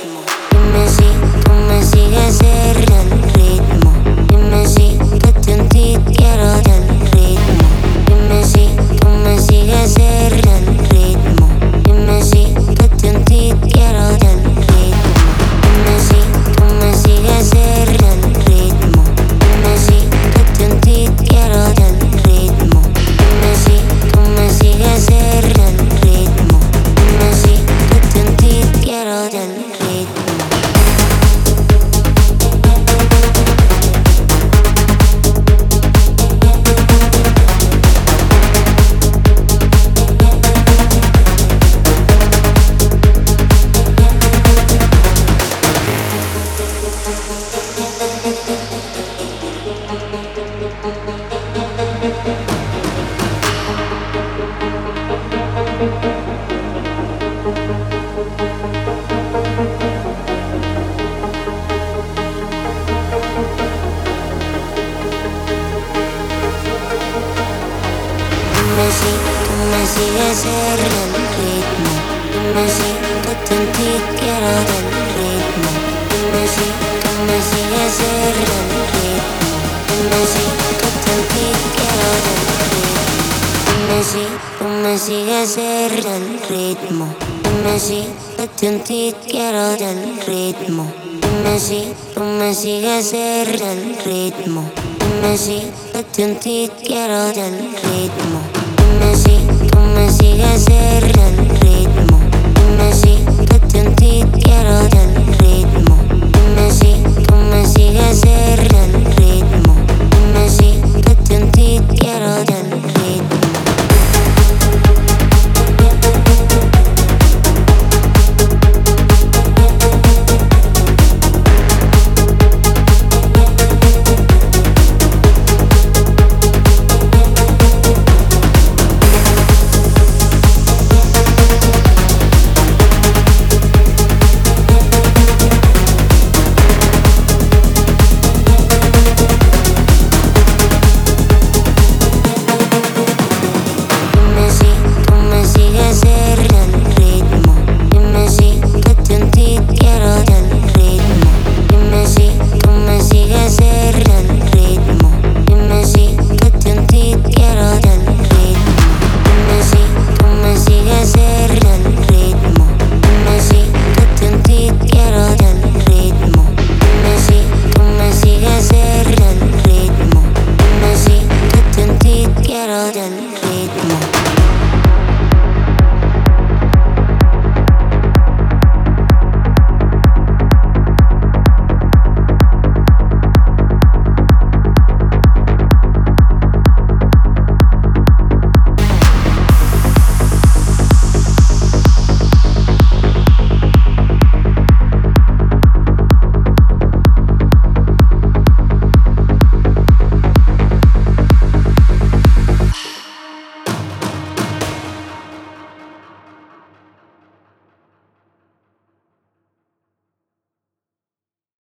Dime si tú me sigues el ritmo. Dime si que un ti quiero del ritmo. Dime si tú me sigues el ritmo. Dime si que un ti quiero del ritmo. Dime si tú me sigues el ritmo. Dime si que un ti quiero del ritmo. Dime si tú me sigues el ritmo. Dime si que un ti quiero del ritmo. Dime si tú me sigues el ritmo. Dime si que en ti quiero del ritmo. Dime si tú me sigues el ritmo. Dime si que en ti quiero del ritmo. Dime si tú me sigues el ritmo. Dime si que en ti quiero del ritmo. Dime si tú me sigues el ritmo. Dime si que en ti quiero del ritmo. Dime si tú me sigues el ritmo.